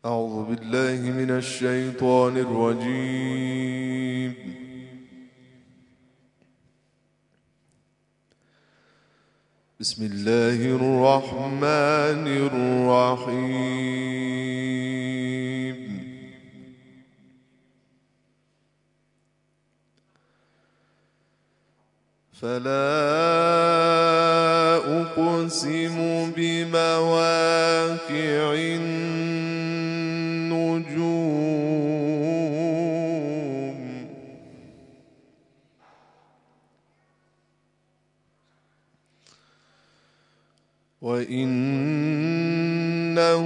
أعوذ بالله من الشيطان الرجيم. بسم الله الرحمن الرحيم. فلا أقسم بمواقع النجوم وإنه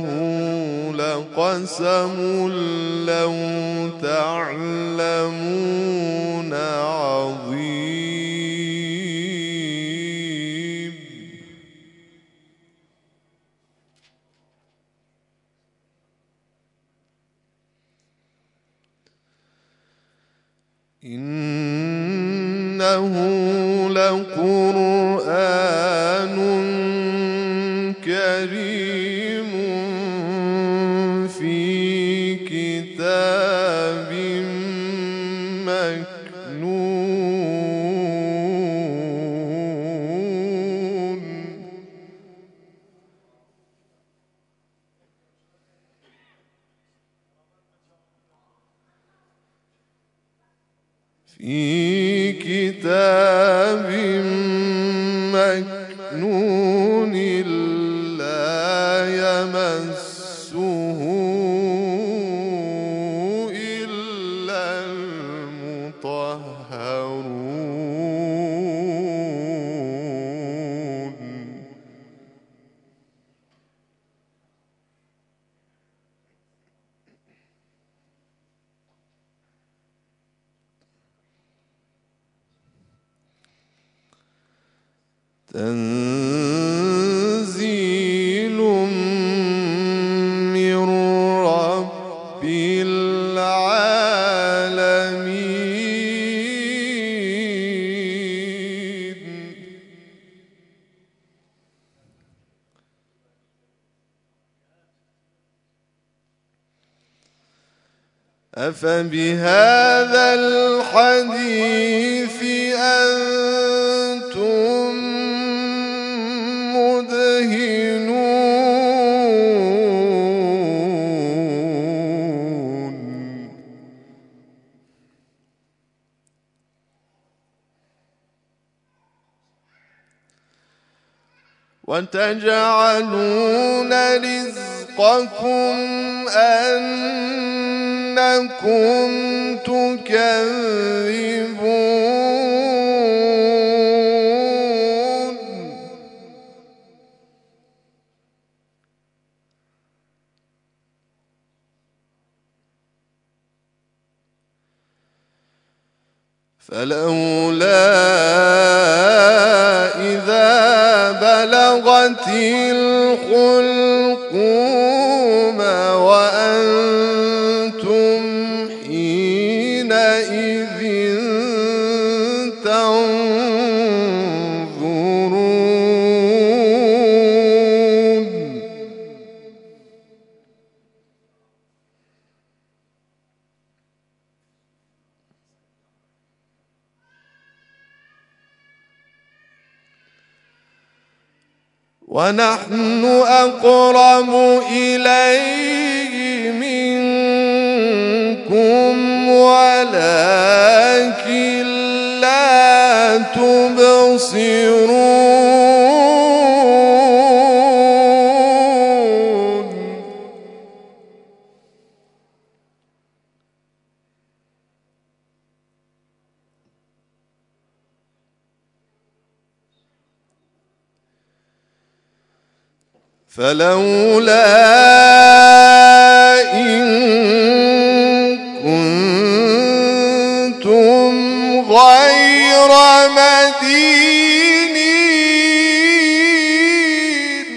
لقسم لو تعلمون عظيم. إنه لقرآن كريم في كتاب مكنون. في كتاب مكنون لا يمسه إلا المطهرون. تنزيل من رب العالمين. أفبهذا الحديث أنتم مدهنون. وتجعلون رزقكم أنكم تكذبون. فلولا إذا بلغت الحلقوم وأنتم حينئذ تنظرون. ونحن أقرب إليه منكم ولكن لا تبصرون. فلولا إن كنتم غير مدينين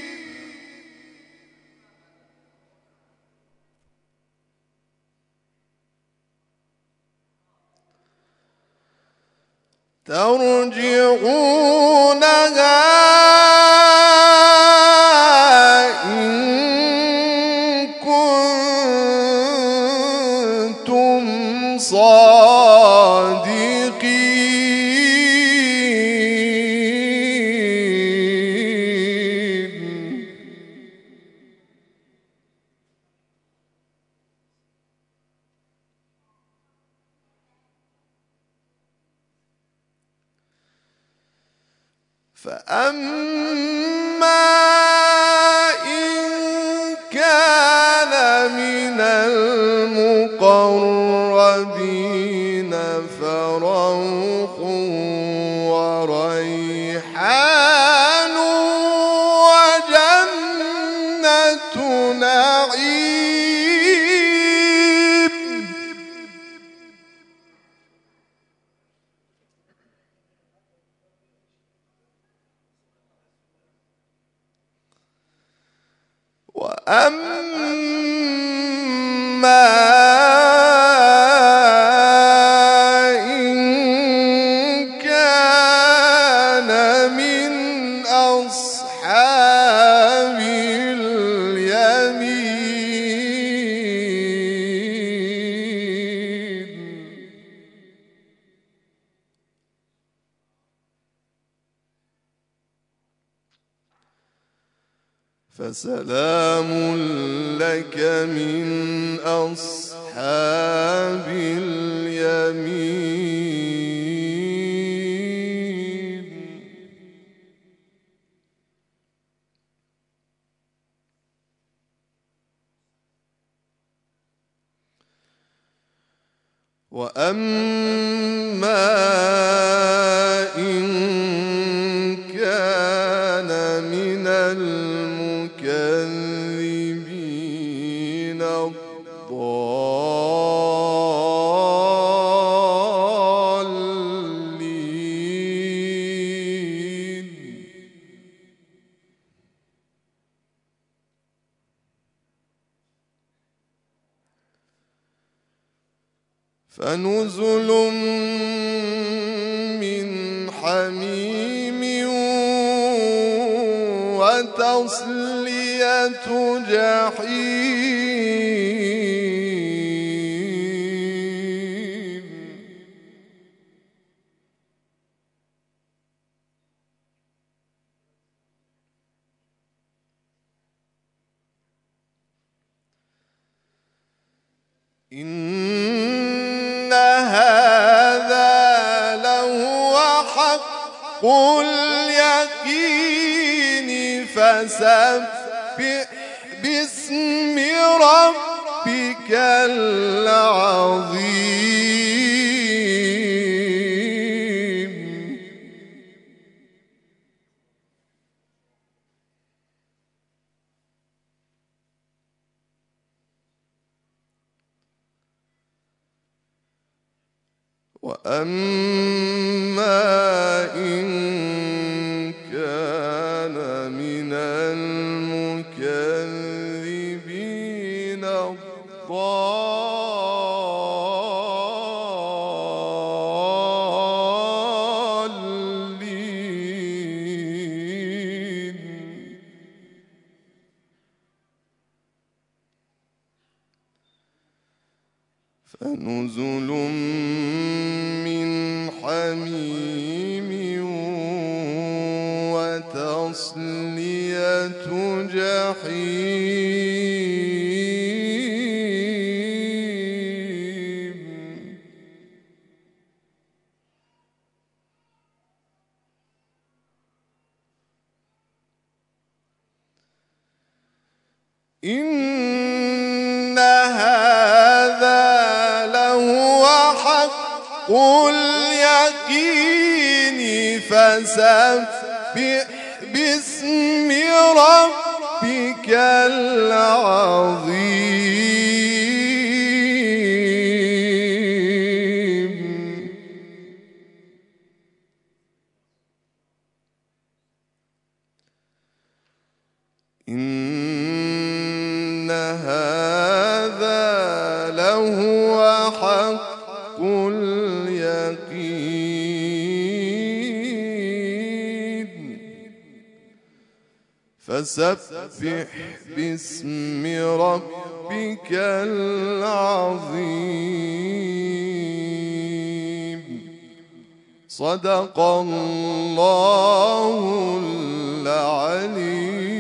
ترجعونها إن كنتم صادقين فأما إن كان من المقربين فروح وريحان وجنة نعيم وأما إن كان من أصحاب اليمين فسلام لك من أصحاب اليمين وأما إن كان من المكذبين الضالين فنزل من حميم وتصلية جحيم إن هذا لهو حق اليقين فسبح باسم ربك العظيم وأما إن كان من المكذبين الضالين فنزل من حميم وتصلية جحيم إن هذا لهو حق اليقين فسبح باسم ربك العظيم إن هذا لهو حق اليقين فسبح باسم ربك العظيم صدق الله العليم